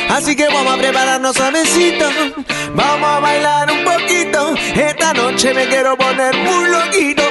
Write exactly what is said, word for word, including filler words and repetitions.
Así que vamos a prepararnos suavecito, vamos a bailar un poquito. Esta noche me quiero poner muy loquito.